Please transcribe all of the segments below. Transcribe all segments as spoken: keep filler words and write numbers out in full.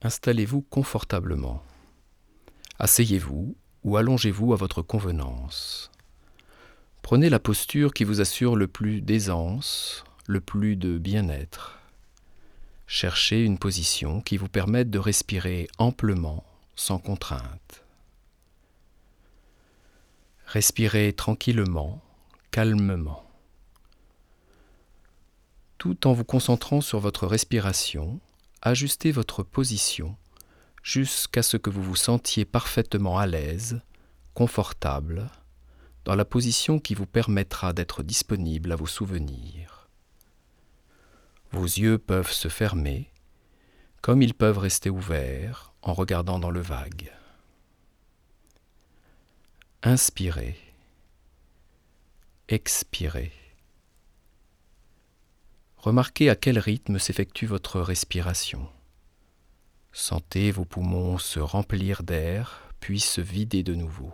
Installez-vous confortablement. Asseyez-vous ou allongez-vous à votre convenance. Prenez la posture qui vous assure le plus d'aisance, le plus de bien-être. Cherchez une position qui vous permette de respirer amplement, sans contrainte. Respirez tranquillement, calmement. Tout en vous concentrant sur votre respiration, ajustez votre position jusqu'à ce que vous vous sentiez parfaitement à l'aise, confortable, dans la position qui vous permettra d'être disponible à vos souvenirs. Vos yeux peuvent se fermer, comme ils peuvent rester ouverts en regardant dans le vague. Inspirez, expirez. Remarquez à quel rythme s'effectue votre respiration. Sentez vos poumons se remplir d'air, puis se vider de nouveau.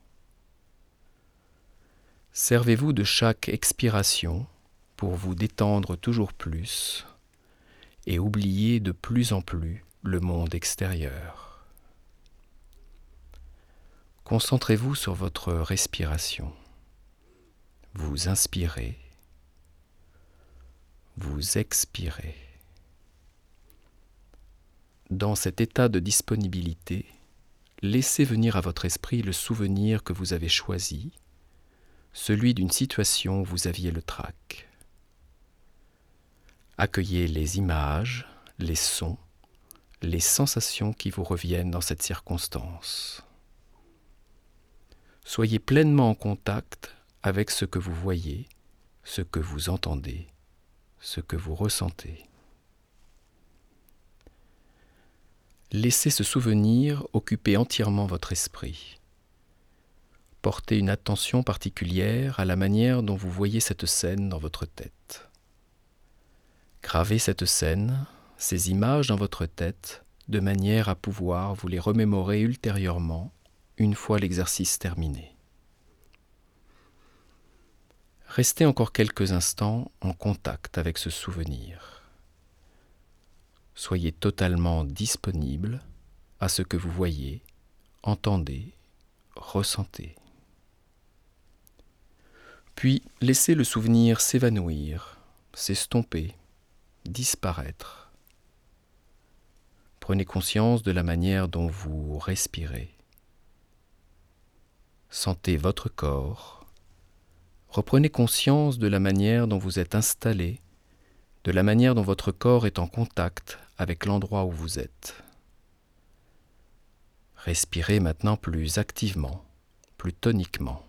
Servez-vous de chaque expiration pour vous détendre toujours plus et oublier de plus en plus le monde extérieur. Concentrez-vous sur votre respiration. Vous inspirez, vous expirez. Dans cet état de disponibilité, laissez venir à votre esprit le souvenir que vous avez choisi, celui d'une situation où vous aviez le trac. Accueillez les images, les sons, les sensations qui vous reviennent dans cette circonstance. Soyez pleinement en contact avec ce que vous voyez, ce que vous entendez, ce que vous ressentez. Laissez ce souvenir occuper entièrement votre esprit. Portez une attention particulière à la manière dont vous voyez cette scène dans votre tête. Gravez cette scène, ces images dans votre tête, de manière à pouvoir vous les remémorer ultérieurement, une fois l'exercice terminé. Restez encore quelques instants en contact avec ce souvenir. Soyez totalement disponible à ce que vous voyez, entendez, ressentez. Puis laissez le souvenir s'évanouir, s'estomper, disparaître. Prenez conscience de la manière dont vous respirez. Sentez votre corps. Reprenez conscience de la manière dont vous êtes installé, de la manière dont votre corps est en contact avec l'endroit où vous êtes. Respirez maintenant plus activement, plus toniquement.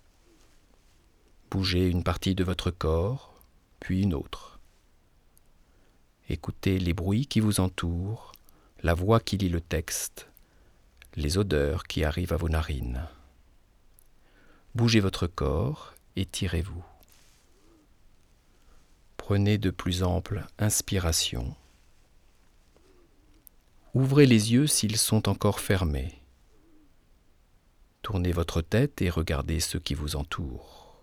Bougez une partie de votre corps, puis une autre. Écoutez les bruits qui vous entourent, la voix qui lit le texte, les odeurs qui arrivent à vos narines. Bougez votre corps, étirez-vous. Prenez de plus amples inspirations. Ouvrez les yeux s'ils sont encore fermés. Tournez votre tête et regardez ce qui vous entoure.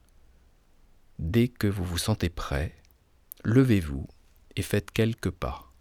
Dès que vous vous sentez prêt, levez-vous et faites quelques pas.